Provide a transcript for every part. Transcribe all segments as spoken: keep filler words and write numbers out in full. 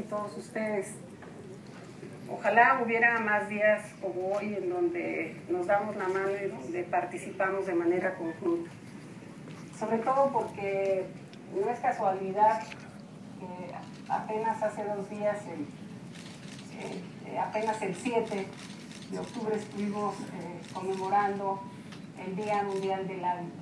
todos ustedes. Ojalá hubiera más días como hoy en donde nos damos la mano y donde participamos de manera conjunta. Sobre todo porque no es casualidad que apenas hace dos días, el, eh, apenas el siete de octubre estuvimos eh, conmemorando el Día Mundial del Hábitat.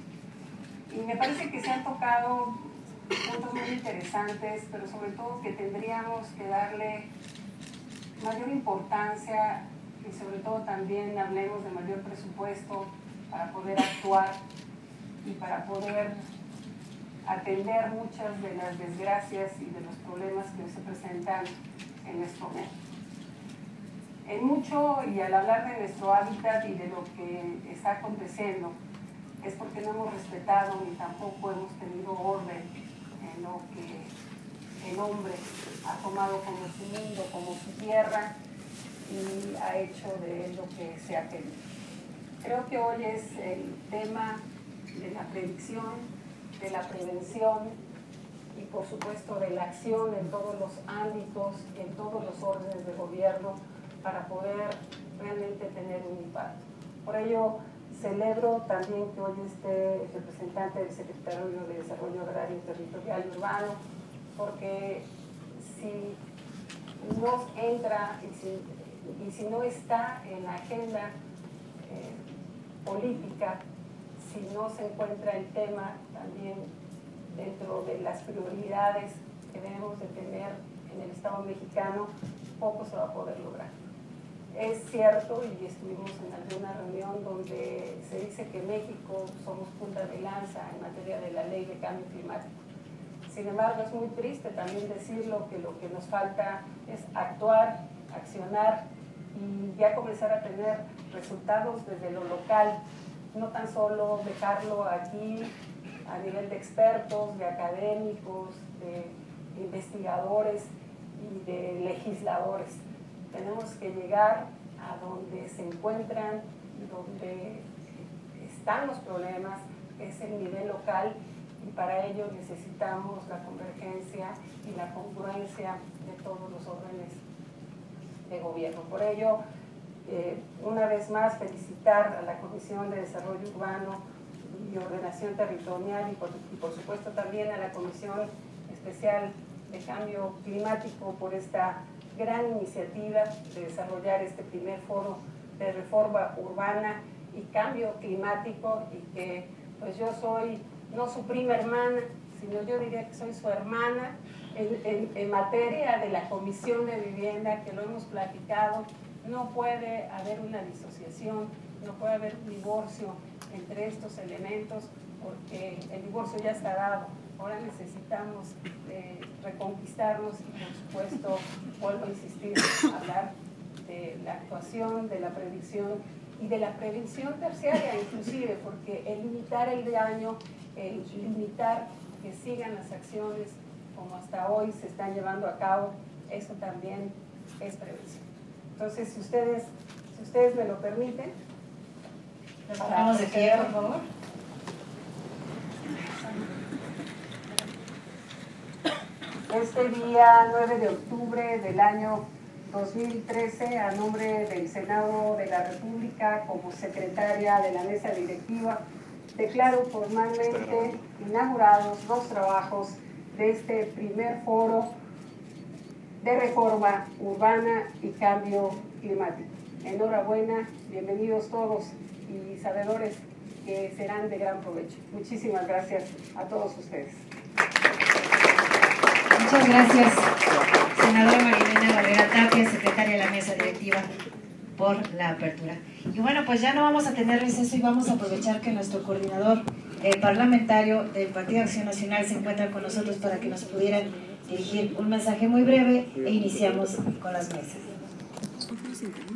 Y me parece que se han tocado puntos muy interesantes, pero sobre todo que tendríamos que darle mayor importancia y sobre todo también hablemos de mayor presupuesto para poder actuar y para poder atender muchas de las desgracias y de los problemas que se presentan en nuestro medio. En mucho, y al hablar de nuestro hábitat y de lo que está aconteciendo, es porque no hemos respetado ni tampoco hemos tenido orden en lo que el hombre ha tomado como su mundo, como su tierra, y ha hecho de él lo que se ha querido. Creo que hoy es el tema de la predicción, de la prevención y por supuesto de la acción en todos los ámbitos, en todos los órdenes de gobierno para poder realmente tener un impacto. Por ello, celebro también que hoy esté el representante del Secretario de Desarrollo Agrario, Territorial y Urbano, porque si no entra y si, y si no está en la agenda eh, política, si no se encuentra el tema también dentro de las prioridades que debemos de tener en el Estado mexicano, poco se va a poder lograr. Es cierto, y estuvimos en alguna reunión donde se dice que México somos punta de lanza en materia de la ley de cambio climático. Sin embargo, es muy triste también decirlo que lo que nos falta es actuar, accionar y ya comenzar a tener resultados desde lo local, no tan solo dejarlo aquí a nivel de expertos, de académicos, de investigadores y de legisladores. Tenemos que llegar a donde se encuentran, donde están los problemas, que es el nivel local, y para ello necesitamos la convergencia y la congruencia de todos los órdenes de gobierno. Por ello, eh, una vez más, felicitar a la Comisión de Desarrollo Urbano y Ordenación Territorial y por, y por supuesto también a la Comisión Especial de Cambio Climático por esta gran iniciativa de desarrollar este primer foro de reforma urbana y cambio climático, y que pues yo soy no su prima hermana, sino yo diría que soy su hermana en, en, en materia de la Comisión de Vivienda, que lo hemos platicado. No puede haber una disociación, no puede haber un divorcio entre estos elementos, porque el divorcio ya está dado. Ahora necesitamos eh, reconquistarnos y, por supuesto, vuelvo a insistir, hablar de la actuación, de la predicción y de la prevención terciaria inclusive, porque el limitar el daño, el limitar que sigan las acciones como hasta hoy se están llevando a cabo, eso también es prevención. Entonces, si ustedes, si ustedes me lo permiten, vamos de pie, por favor. Este día nueve de octubre del año dos mil trece, a nombre del Senado de la República, como secretaria de la mesa directiva, declaro formalmente inaugurados los trabajos de este primer foro de reforma urbana y cambio climático. Enhorabuena, bienvenidos todos y sabedores que serán de gran provecho. Muchísimas gracias a todos ustedes. Muchas gracias, senadora Marilena Barrera Tapia, secretaria de la mesa directiva, por la apertura. Y bueno, pues ya no vamos a tener receso y vamos a aprovechar que nuestro coordinador eh, parlamentario del Partido Acción Nacional se encuentra con nosotros para que nos pudieran dirigir un mensaje muy breve e iniciamos con las mesas.